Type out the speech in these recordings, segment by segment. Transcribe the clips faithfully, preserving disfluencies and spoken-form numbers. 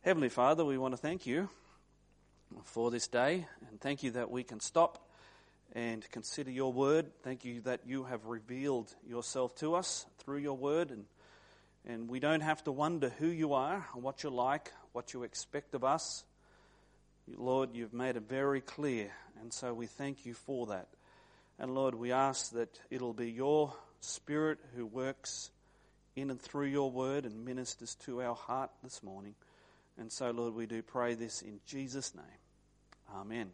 Heavenly Father, we want to thank you for this day, and thank you that we can stop and consider your word. Thank you that you have revealed yourself to us through your word, and and we don't have to wonder who you are, what you're like, what you expect of us. Lord, you've made it very clear, and so we thank you for that. And Lord, we ask that it'll be your Spirit who works in and through your word and ministers to our heart this morning. And so, Lord, we do pray this in Jesus' name. Amen.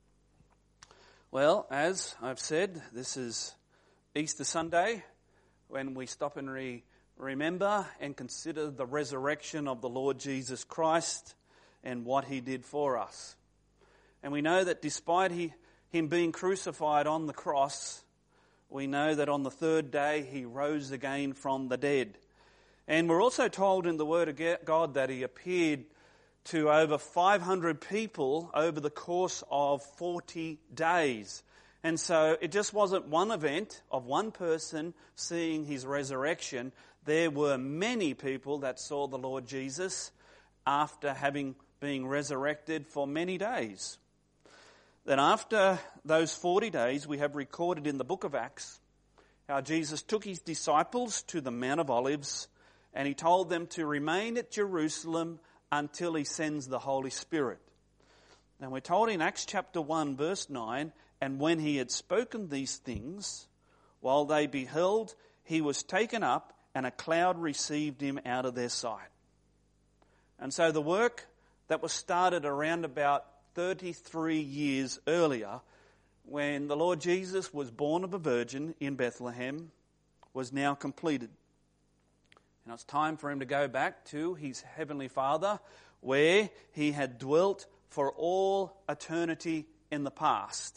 Well, as I've said, this is Easter Sunday, when we stop and re- remember and consider the resurrection of the Lord Jesus Christ and what he did for us. And we know that despite he, him being crucified on the cross, we know that on the third day he rose again from the dead. And we're also told in the Word of God that he appeared to over five hundred people over the course of forty days. And so it just wasn't one event of one person seeing his resurrection. There were many people that saw the Lord Jesus after having been resurrected for many days. Then after those forty days, we have recorded in the book of Acts how Jesus took his disciples to the Mount of Olives, and he told them to remain at Jerusalem until he sends the Holy Spirit. And we're told in Acts chapter one verse nine, and when he had spoken these things, while they beheld, he was taken up, and a cloud received him out of their sight. And so the work that was started around about thirty-three years earlier, when the Lord Jesus was born of a virgin in Bethlehem, was now completed. And it's time for him to go back to his heavenly Father, where he had dwelt for all eternity in the past.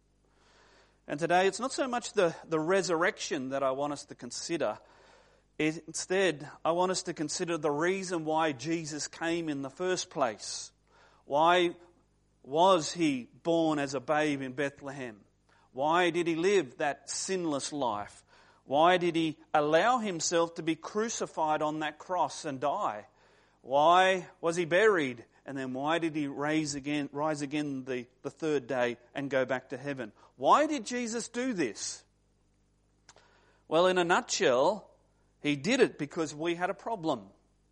And today it's not so much the, the resurrection that I want us to consider. Instead, I want us to consider the reason why Jesus came in the first place. Why was he born as a babe in Bethlehem? Why did he live that sinless life? Why did he allow himself to be crucified on that cross and die? Why was he buried? And then why did he rise again, rise again the, the third day and go back to heaven? Why did Jesus do this? Well, in a nutshell, he did it because we had a problem.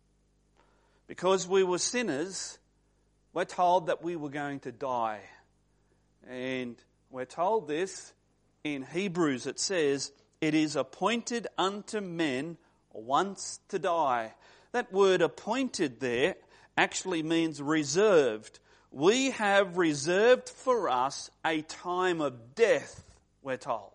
Because we were sinners, we're told that we were going to die. And we're told this in Hebrews. It says, "It is appointed unto men once to die." That word appointed there actually means reserved. We have reserved for us a time of death, we're told.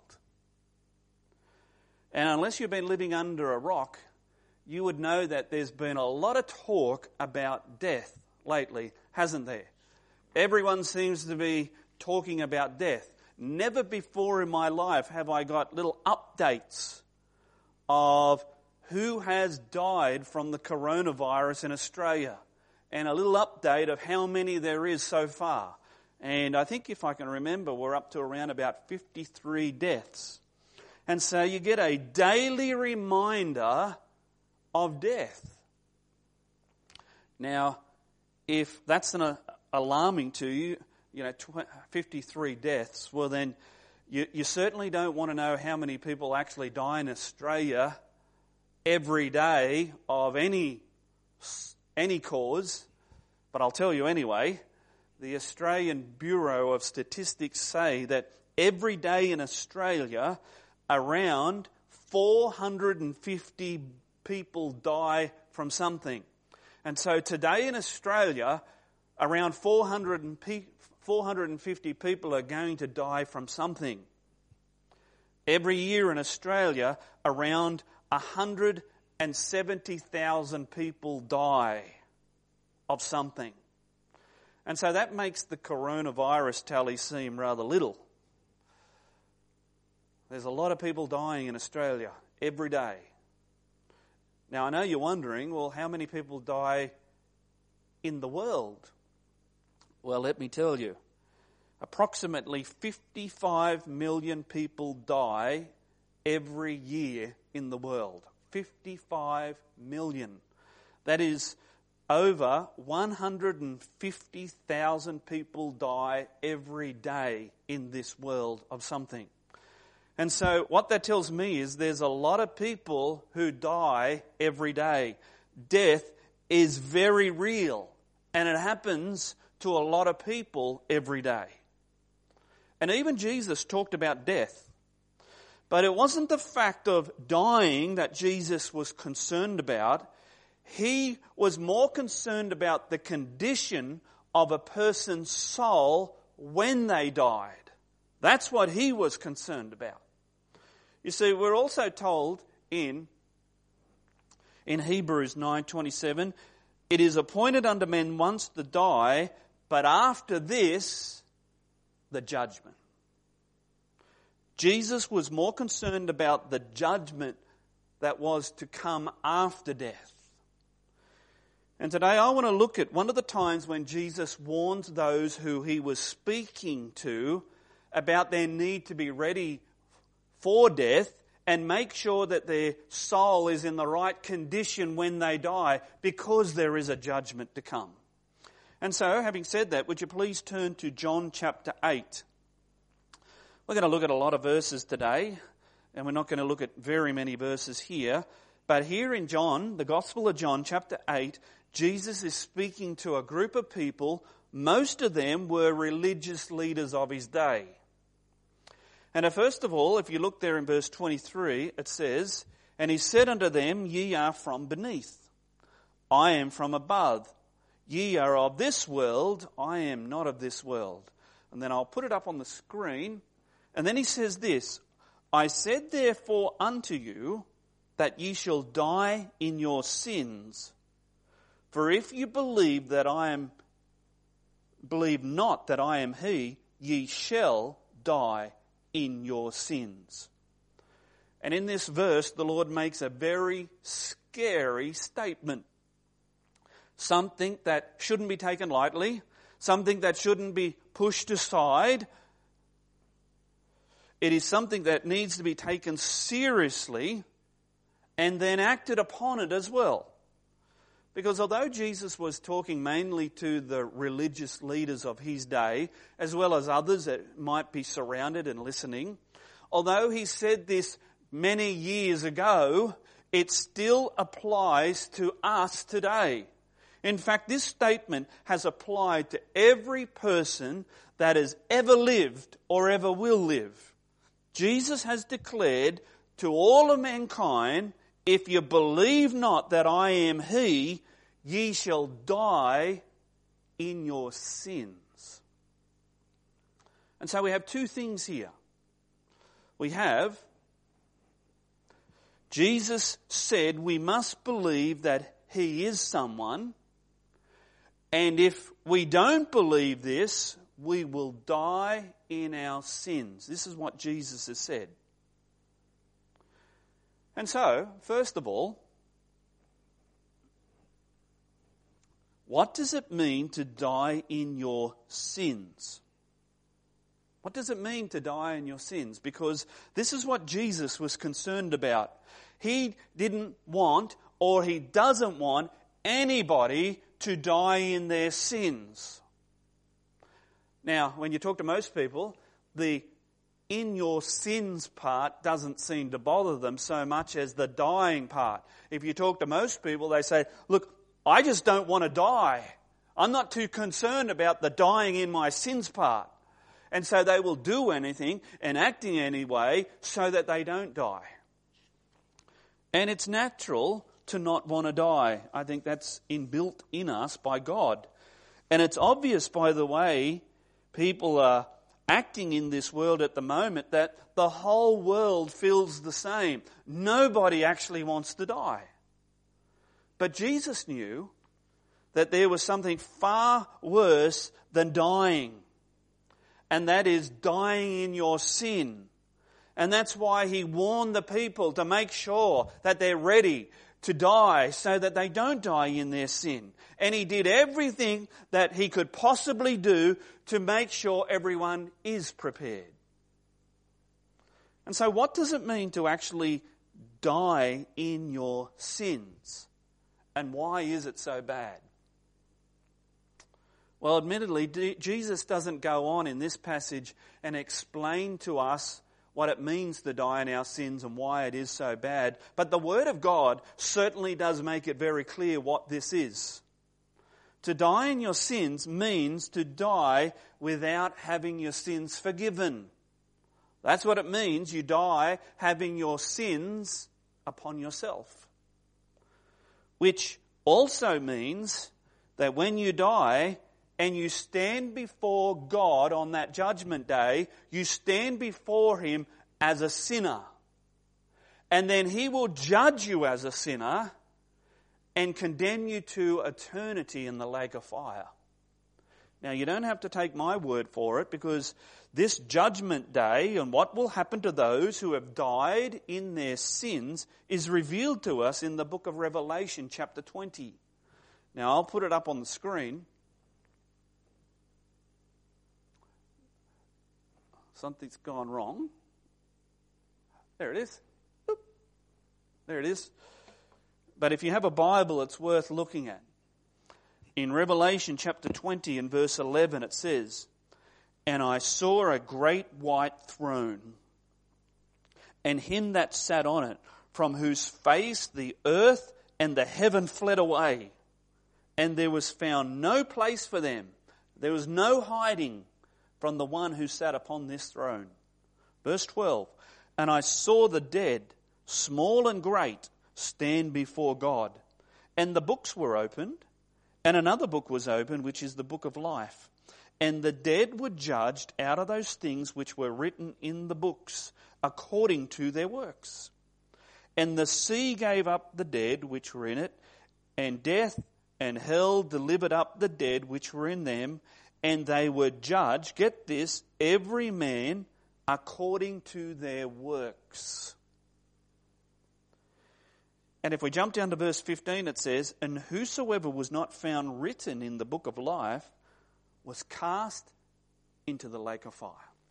And unless you've been living under a rock, you would know that there's been a lot of talk about death lately, hasn't there? Everyone seems to be talking about death. Never before in my life have I got little updates of who has died from the coronavirus in Australia, and a little update of how many there is so far. And I think if I can remember, we're up to around about fifty-three deaths. And so you get a daily reminder of death. Now, if that's an uh, alarming to you, you know, fifty-three deaths, well then you, you certainly don't want to know how many people actually die in Australia every day of any any cause. But I'll tell you anyway, the Australian Bureau of Statistics say that every day in Australia, around four hundred fifty people die from something. And so today in Australia, around four hundred fifty people are going to die from something. Every year in Australia, around one hundred seventy thousand people die of something. And so that makes the coronavirus tally seem rather little. There's a lot of people dying in Australia every day. Now, I know you're wondering, well, how many people die in the world? Well, let me tell you. Approximately fifty-five million people die every year in the world. fifty-five million. That is over one hundred fifty thousand people die every day in this world of something. And so what that tells me is there's a lot of people who die every day. Death is very real, and it happens to a lot of people every day. And even Jesus talked about death. But it wasn't the fact of dying that Jesus was concerned about. He was more concerned about the condition of a person's soul when they died. That's what he was concerned about. You see, we're also told in, in Hebrews nine twenty-seven, it is appointed unto men once to die, but after this, the judgment. Jesus was more concerned about the judgment that was to come after death. And today I want to look at one of the times when Jesus warned those who he was speaking to about their need to be ready for death and make sure that their soul is in the right condition when they die, because there is a judgment to come. And so, having said that, would you please turn to John chapter eight. We're going to look at a lot of verses today, and we're not going to look at very many verses here. But here in John, the Gospel of John, chapter eight, Jesus is speaking to a group of people. Most of them were religious leaders of his day. And first of all, if you look there in verse twenty-three, it says, "And he said unto them, Ye are from beneath, I am from above. Ye are of this world, I am not of this world." And then I'll put it up on the screen. And then he says this, "I said therefore unto you, that ye shall die in your sins. For if you believe that I am, believe not that I am he, ye shall die in your sins." And in this verse, the Lord makes a very scary statement. Something that shouldn't be taken lightly, something that shouldn't be pushed aside. It is something that needs to be taken seriously and then acted upon it as well. Because although Jesus was talking mainly to the religious leaders of his day, as well as others that might be surrounded and listening, although he said this many years ago, it still applies to us today. In fact, this statement has applied to every person that has ever lived or ever will live. Jesus has declared to all of mankind, if you believe not that I am he, ye shall die in your sins. And so we have two things here. We have, Jesus said we must believe that he is someone, and if we don't believe this, we will die in our sins. This is what Jesus has said. And so, first of all, what does it mean to die in your sins? What does it mean to die in your sins? Because this is what Jesus was concerned about. He didn't want, or he doesn't want, anybody to die in their sins. Now, when you talk to most people, the in your sins part doesn't seem to bother them so much as the dying part. If you talk to most people, they say, look, I just don't want to die. I'm not too concerned about the dying in my sins part. And so they will do anything and act in any way so that they don't die. And it's natural to not want to die. I think that's inbuilt in us by God. And it's obvious by the way people are acting in this world at the moment that the whole world feels the same. Nobody actually wants to die. But Jesus knew that there was something far worse than dying. And that is dying in your sin. And that's why he warned the people to make sure that they're ready to die so that they don't die in their sin. And he did everything that he could possibly do to make sure everyone is prepared. And so what does it mean to actually die in your sins? And why is it so bad? Well, admittedly, D- Jesus doesn't go on in this passage and explain to us what it means to die in our sins and why it is so bad. But the Word of God certainly does make it very clear what this is. To die in your sins means to die without having your sins forgiven. That's what it means. You die having your sins upon yourself. Which also means that when you die and you stand before God on that judgment day, you stand before Him as a sinner. And then He will judge you as a sinner and condemn you to eternity in the lake of fire. Now, you don't have to take my word for it, because this judgment day and what will happen to those who have died in their sins is revealed to us in the book of Revelation, chapter twenty. Now, I'll put it up on the screen. Something's gone wrong. There it is. Oop. There it is. But if you have a Bible, it's worth looking at. In Revelation chapter twenty and verse eleven, it says, "And I saw a great white throne, and him that sat on it, from whose face the earth and the heaven fled away. And there was found no place for them. There was no hiding from the one who sat upon this throne." Verse twelve, "And I saw the dead, small and great, stand before God. And the books were opened, and another book was opened, which is the book of life. And the dead were judged out of those things which were written in the books, according to their works. And the sea gave up the dead which were in it, and death and hell delivered up the dead which were in them, and they were judged," get this, "every man according to their works." And if we jump down to verse fifteen, it says, "And whosoever was not found written in the book of life was cast into the lake of fire."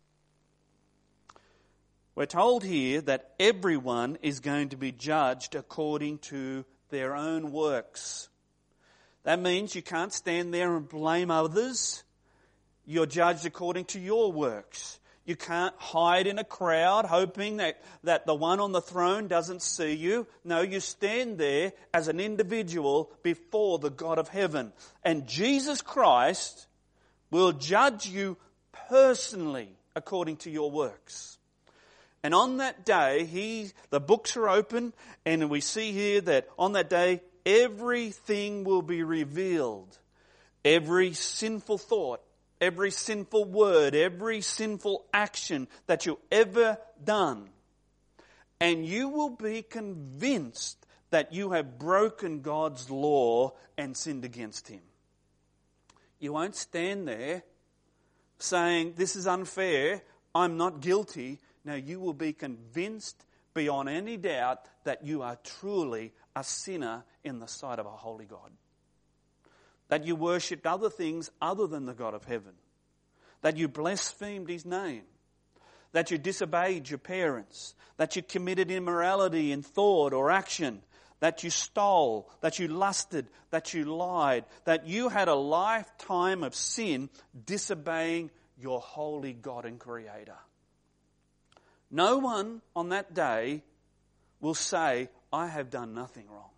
We're told here that everyone is going to be judged according to their own works. That means you can't stand there and blame others. You're judged according to your works. You can't hide in a crowd hoping that, that the one on the throne doesn't see you. No, you stand there as an individual before the God of heaven. And Jesus Christ will judge you personally according to your works. And on that day, he, the books are open, and we see here that on that day, everything will be revealed. Every sinful thought, every sinful word, every sinful action that you ever done. And you will be convinced that you have broken God's law and sinned against Him. You won't stand there saying, "This is unfair, I'm not guilty." No, you will be convinced beyond any doubt that you are truly a sinner in the sight of a holy God. That you worshipped other things other than the God of heaven. That you blasphemed His name. That you disobeyed your parents. That you committed immorality in thought or action. That you stole. That you lusted. That you lied. That you had a lifetime of sin disobeying your holy God and Creator. No one on that day will say, "I have done nothing wrong."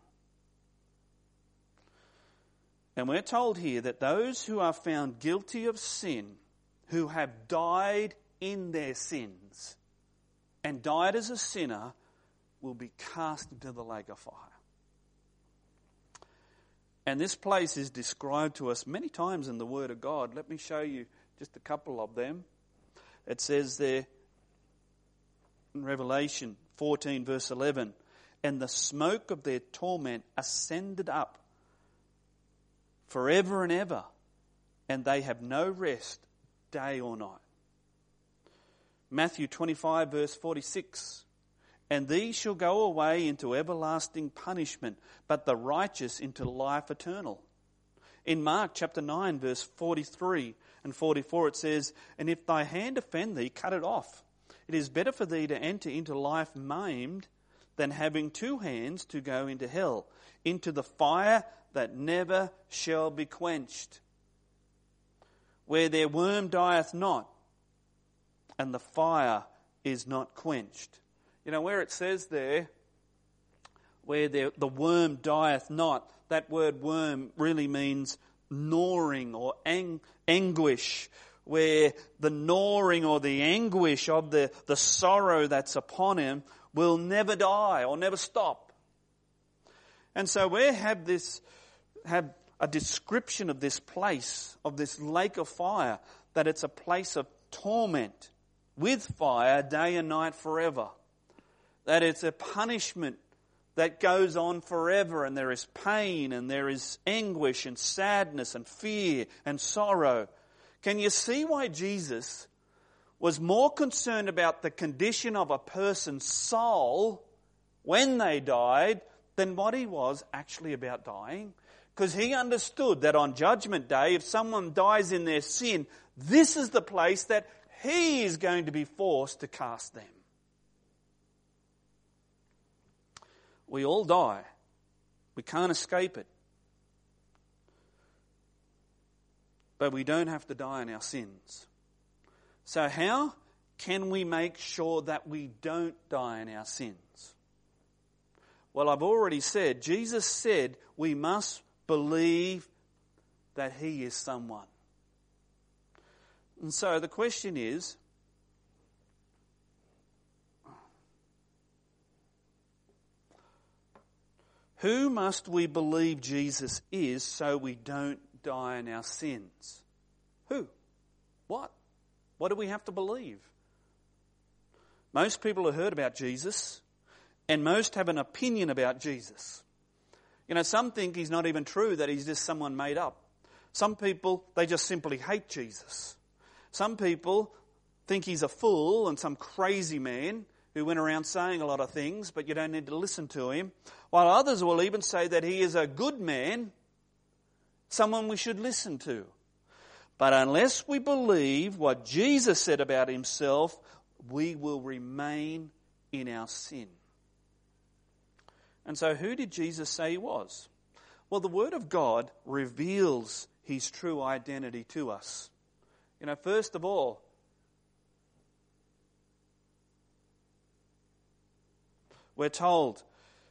And we're told here that those who are found guilty of sin, who have died in their sins and died as a sinner, will be cast into the lake of fire. And this place is described to us many times in the Word of God. Let me show you just a couple of them. It says there in Revelation fourteen verse eleven, "And the smoke of their torment ascended up forever and ever, and they have no rest day or night." Matthew twenty-five verse forty-six, "And these shall go away into everlasting punishment, but the righteous into life eternal." In Mark chapter nine verse forty-three and forty-four it says, "And if thy hand offend thee, cut it off. It is better for thee to enter into life maimed than having two hands to go into hell, into the fire that never shall be quenched." where their worm dieth not, and the fire is not quenched. You know, where it says there, where the, the worm dieth not, that word worm really means gnawing or ang- anguish, where the gnawing or the anguish of the, the sorrow that's upon him will never die or never stop. And so we have this, have a description of this place, of this lake of fire, that it's a place of torment with fire day and night forever. That it's a punishment that goes on forever, and there is pain and there is anguish and sadness and fear and sorrow. Can you see why Jesus was more concerned about the condition of a person's soul when they died than what he was actually about dying? Because he understood that on Judgment Day, if someone dies in their sin, this is the place that he is going to be forced to cast them. We all die. We can't escape it. But we don't have to die in our sins. So how can we make sure that we don't die in our sins? Well, I've already said, Jesus said we must believe that he is someone. And so the question is, who must we believe Jesus is so we don't die in our sins? Who? What? What do we have to believe? Most people have heard about Jesus, and most have an opinion about Jesus. You know, some think he's not even true, that he's just someone made up. Some people, they just simply hate Jesus. Some people think he's a fool and some crazy man who went around saying a lot of things, but you don't need to listen to him. While others will even say that he is a good man, someone we should listen to. But unless we believe what Jesus said about himself, we will remain in our sin. And so who did Jesus say he was? Well, the Word of God reveals his true identity to us. You know, first of all, we're told,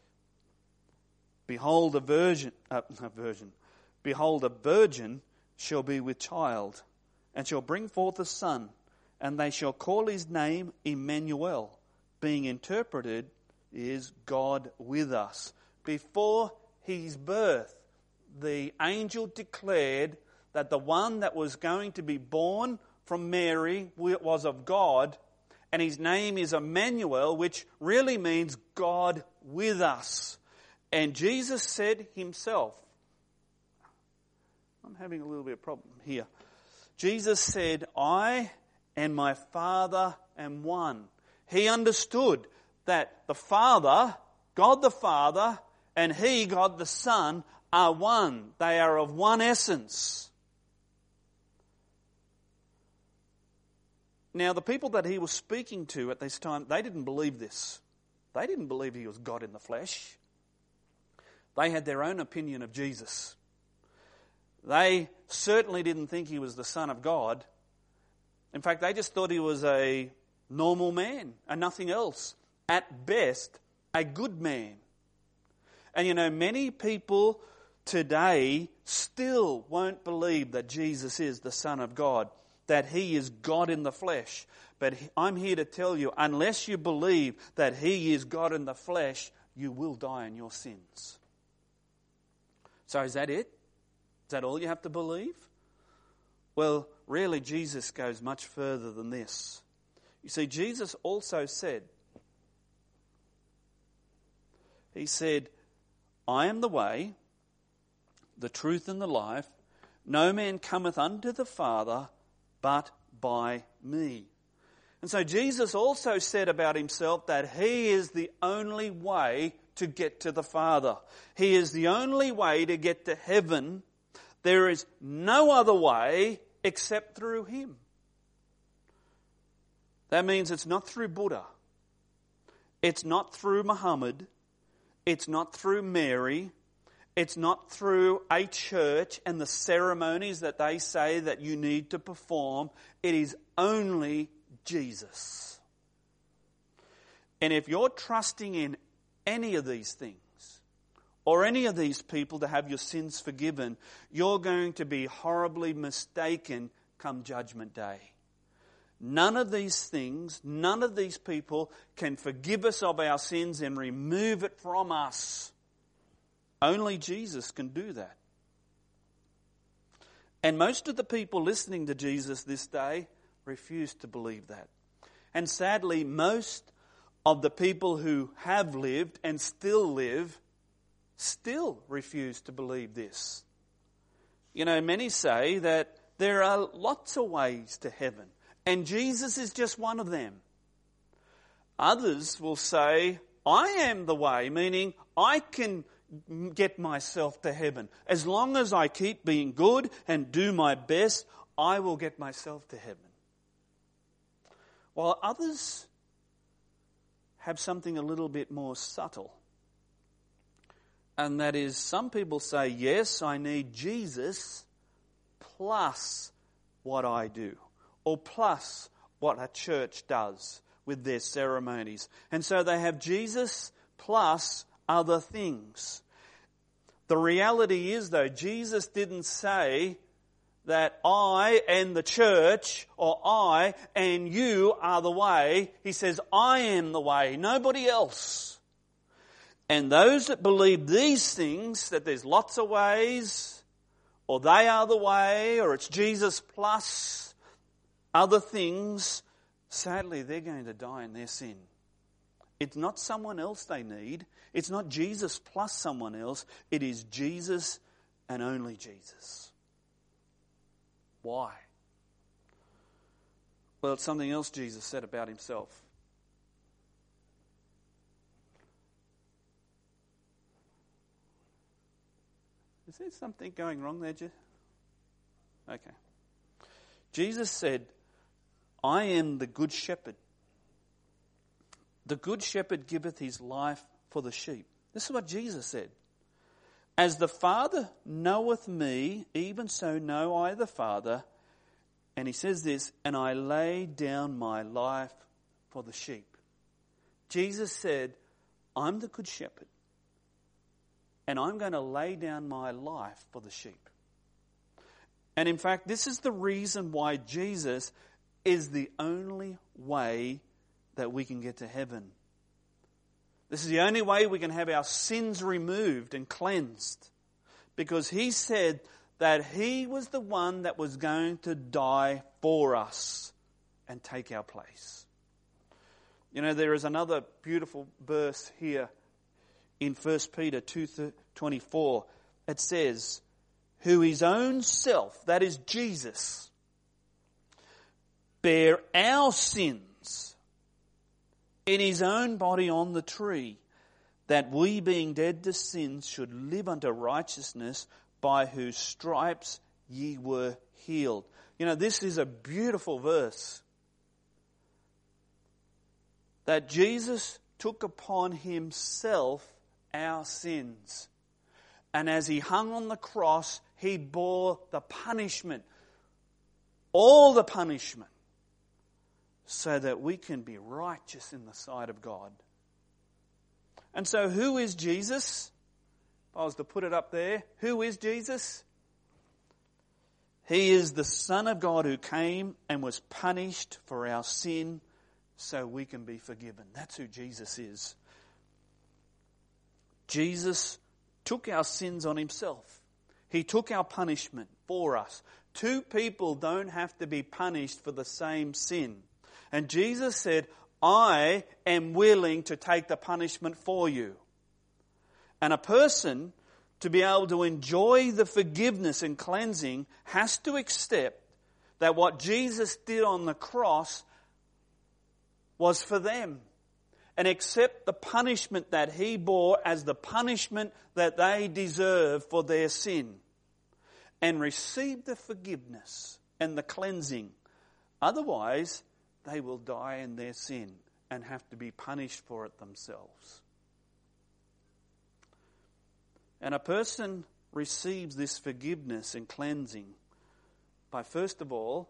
behold a virgin, uh, a virgin, behold a virgin shall be with child, and shall bring forth a son, and they shall call his name Emmanuel, being interpreted is God with us. Before his birth, the angel declared that the one that was going to be born from Mary was of God, and his name is Emmanuel, which really means God with us. And Jesus said himself, I'm having a little bit of problem here. Jesus said, I and my Father am one. He understood that the Father, God the Father, and he, God the Son, are one. They are of one essence. Now, the people that he was speaking to at this time, they didn't believe this. They didn't believe he was God in the flesh. They had their own opinion of Jesus. They certainly didn't think he was the Son of God. In fact, they just thought he was a normal man and nothing else. At best, a good man. And you know, many people today still won't believe that Jesus is the Son of God, that he is God in the flesh. But I'm here to tell you, unless you believe that he is God in the flesh, you will die in your sins. So is that it? Is that all you have to believe? Well, really, Jesus goes much further than this. You see, Jesus also said, he said, I am the way, the truth and the life. No man cometh unto the Father but by me. And so Jesus also said about himself that he is the only way to get to the Father. He is the only way to get to heaven. There is no other way except through him. That means it's not through Buddha. It's not through Muhammad. It's not through Mary. It's not through a church and the ceremonies that they say that you need to perform. It is only Jesus. And if you're trusting in any of these things, or any of these people to have your sins forgiven, you're going to be horribly mistaken come Judgment Day. None of these things, none of these people can forgive us of our sins and remove it from us. Only Jesus can do that. And most of the people listening to Jesus this day refuse to believe that. And sadly, most of the people who have lived and still live still refuse to believe this. You know, many say that there are lots of ways to heaven, and Jesus is just one of them. Others will say, I am the way, meaning I can get myself to heaven. As long as I keep being good and do my best, I will get myself to heaven. While others have something a little bit more subtle. And that is, some people say, yes, I need Jesus plus what I do, or plus what a church does with their ceremonies. And so they have Jesus plus other things. The reality is, though, Jesus didn't say that I and the church, or I and you are the way. He says, I am the way, nobody else. And those that believe these things, that there's lots of ways, or they are the way, or it's Jesus plus other things, sadly, they're going to die in their sin. It's not someone else they need. It's not Jesus plus someone else. It is Jesus and only Jesus. Why? Well, it's something else Jesus said about himself. Is there something going wrong there, Jess? Okay. Jesus said, I am the good shepherd. The good shepherd giveth his life for the sheep. This is what Jesus said. As the Father knoweth me, even so know I the Father. And he says this, and I lay down my life for the sheep. Jesus said, I'm the good shepherd. And I'm going to lay down my life for the sheep. And in fact, this is the reason why Jesus is the only way that we can get to heaven. This is the only way we can have our sins removed and cleansed. Because he said that he was the one that was going to die for us and take our place. You know, there is another beautiful verse here in First Peter two twenty-four. It says, who his own self, that is Jesus, bare our sins in his own body on the tree, that we being dead to sins should live unto righteousness, by whose stripes ye were healed. You know, this is a beautiful verse. That Jesus took upon himself our sins. And as he hung on the cross, he bore the punishment, all the punishment, so that we can be righteous in the sight of God. And so who is Jesus? If I was to put it up there, who is Jesus? He is the Son of God who came and was punished for our sin so we can be forgiven. That's who Jesus is. Jesus took our sins on himself. He took our punishment for us. Two people don't have to be punished for the same sin. And Jesus said, I am willing to take the punishment for you. And a person, to be able to enjoy the forgiveness and cleansing, has to accept that what Jesus did on the cross was for them. And accept the punishment that he bore as the punishment that they deserve for their sin. And receive the forgiveness and the cleansing. Otherwise, they will die in their sin and have to be punished for it themselves. And a person receives this forgiveness and cleansing by, first of all,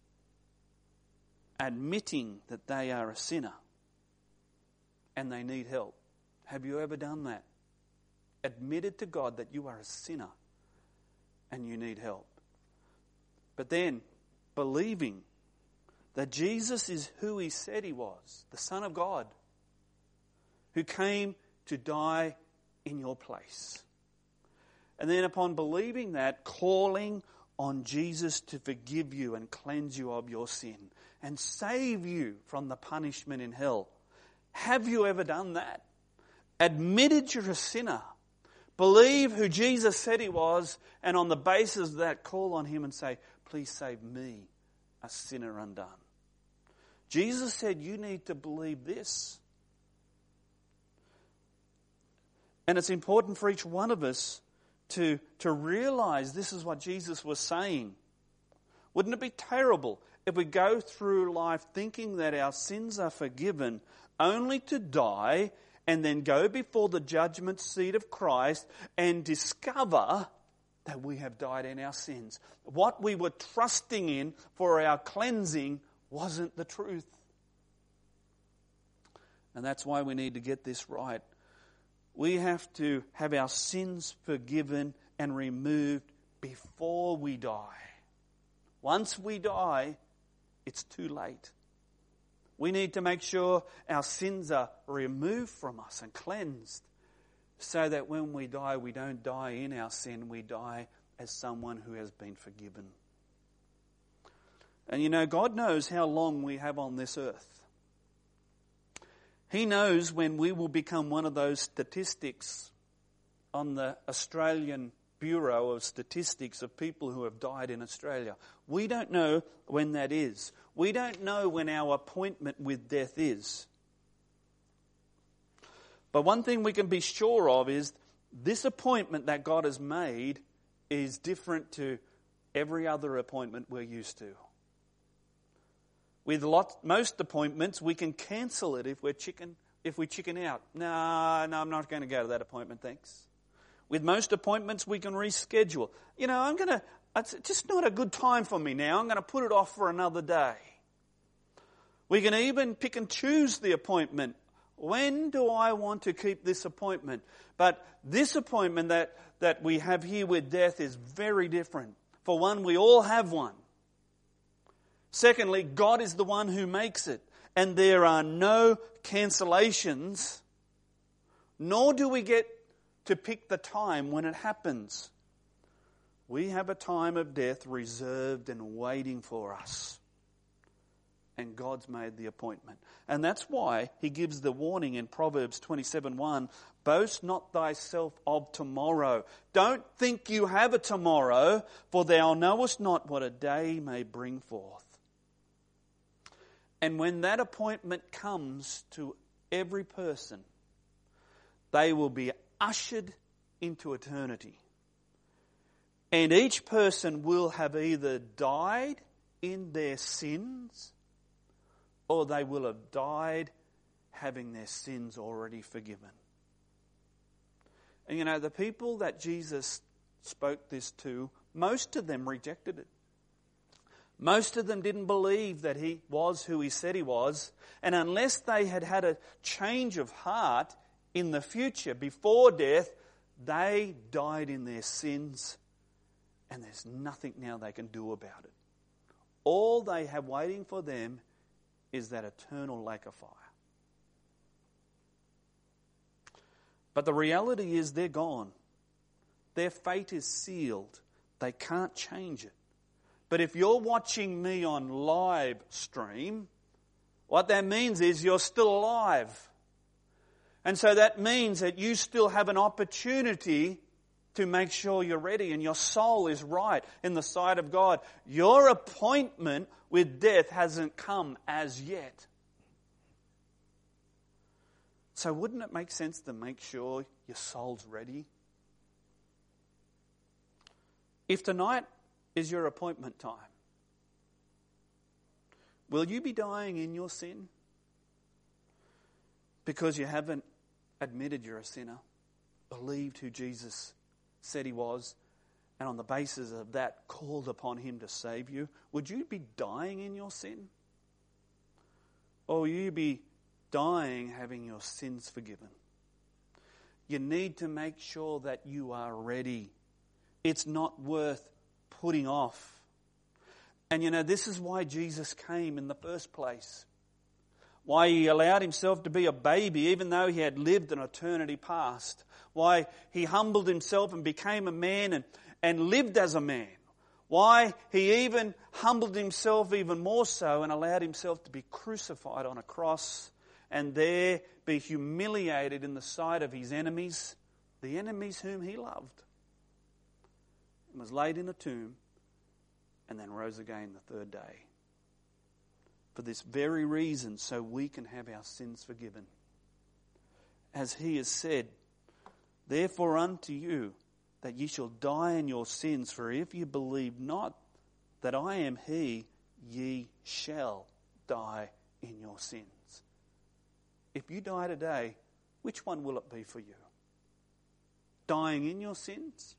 admitting that they are a sinner and they need help. Have you ever done that? Admitted to God that you are a sinner and you need help. But then believing that Jesus is who he said he was, the Son of God, who came to die in your place. And then upon believing that, calling on Jesus to forgive you and cleanse you of your sin and save you from the punishment in hell. Have you ever done that? Admitted you're a sinner. Believe who Jesus said he was, and on the basis of that, call on him and say, please save me, a sinner undone. Jesus said you need to believe this. And it's important for each one of us to, to realize this is what Jesus was saying. Wouldn't it be terrible if we go through life thinking that our sins are forgiven only to die and then go before the judgment seat of Christ and discover that we have died in our sins? What we were trusting in for our cleansing wasn't the truth. And that's why we need to get this right. We have to have our sins forgiven and removed before we die. Once we die, it's too late. We need to make sure our sins are removed from us and cleansed, so that when we die, we don't die in our sin, we die as someone who has been forgiven. And you know, God knows how long we have on this earth. He knows when we will become one of those statistics on the Australian Bureau of Statistics of people who have died in Australia. We don't know when that is. We don't know when our appointment with death is. But one thing we can be sure of is this appointment that God has made is different to every other appointment we're used to. With lot, most appointments, we can cancel it if we're chicken, if we chicken out. No, no, I'm not going to go to that appointment, thanks. With most appointments, we can reschedule. You know, I'm going to, it's just not a good time for me now. I'm going to put it off for another day. We can even pick and choose the appointment. When do I want to keep this appointment? But this appointment that, that we have here with death is very different. For one, we all have one. Secondly, God is the one who makes it. And there are no cancellations, nor do we get to pick the time when it happens. We have a time of death reserved and waiting for us. And God's made the appointment. And that's why he gives the warning in Proverbs twenty-seven one, boast not thyself of tomorrow. Don't think you have a tomorrow, for thou knowest not what a day may bring forth. And when that appointment comes to every person, they will be ushered into eternity. And each person will have either died in their sins, or they will have died having their sins already forgiven. And you know, the people that Jesus spoke this to, most of them rejected it. Most of them didn't believe that he was who he said he was. And unless they had had a change of heart in the future, before death, they died in their sins. And there's nothing now they can do about it. All they have waiting for them is that eternal lake of fire. But the reality is they're gone. Their fate is sealed. They can't change it. But if you're watching me on live stream, what that means is you're still alive. And so that means that you still have an opportunity to make sure you're ready and your soul is right in the sight of God. Your appointment with death hasn't come as yet. So wouldn't it make sense to make sure your soul's ready? If tonight is your appointment time, will you be dying in your sin because you haven't admitted you're a sinner, believed who Jesus said he was, and on the basis of that called upon him to save you, would you be dying in your sin? Or will you be dying having your sins forgiven? You need to make sure that you are ready. It's not worth putting off. And you know, this is why Jesus came in the first place. Why he allowed himself to be a baby even though he had lived an eternity past. Why he humbled himself and became a man and, and lived as a man. Why he even humbled himself even more so and allowed himself to be crucified on a cross and there be humiliated in the sight of his enemies, the enemies whom he loved, and was laid in a tomb and then rose again the third day. For this very reason, so we can have our sins forgiven. As he has said, therefore unto you, that ye shall die in your sins, for if you believe not that I am he, ye shall die in your sins. If you die today, which one will it be for you? Dying in your sins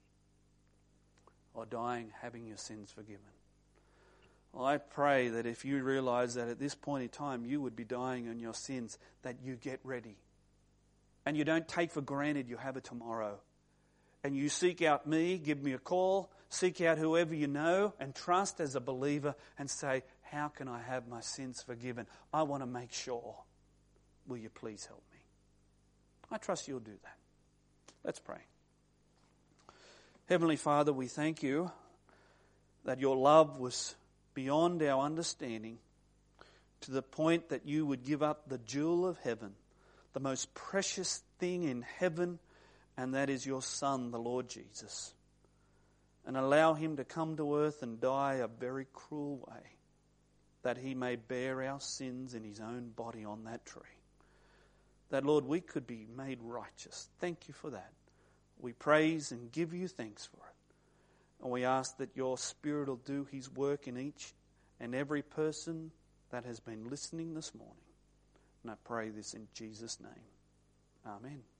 or dying having your sins forgiven? Well, I pray that if you realise that at this point in time you would be dying in your sins, that you get ready. And you don't take for granted you have a tomorrow. And you seek out me, give me a call, seek out whoever you know and trust as a believer and say, how can I have my sins forgiven? I want to make sure. Will you please help me? I trust you'll do that. Let's pray. Heavenly Father, we thank you that your love was beyond our understanding to the point that you would give up the jewel of heaven, the most precious thing in heaven, and that is your Son, the Lord Jesus, and allow him to come to earth and die a very cruel way, that he may bear our sins in his own body on that tree. That, Lord, we could be made righteous. Thank you for that. We praise and give you thanks for it. And we ask that your Spirit will do his work in each and every person that has been listening this morning. And I pray this in Jesus' name. Amen.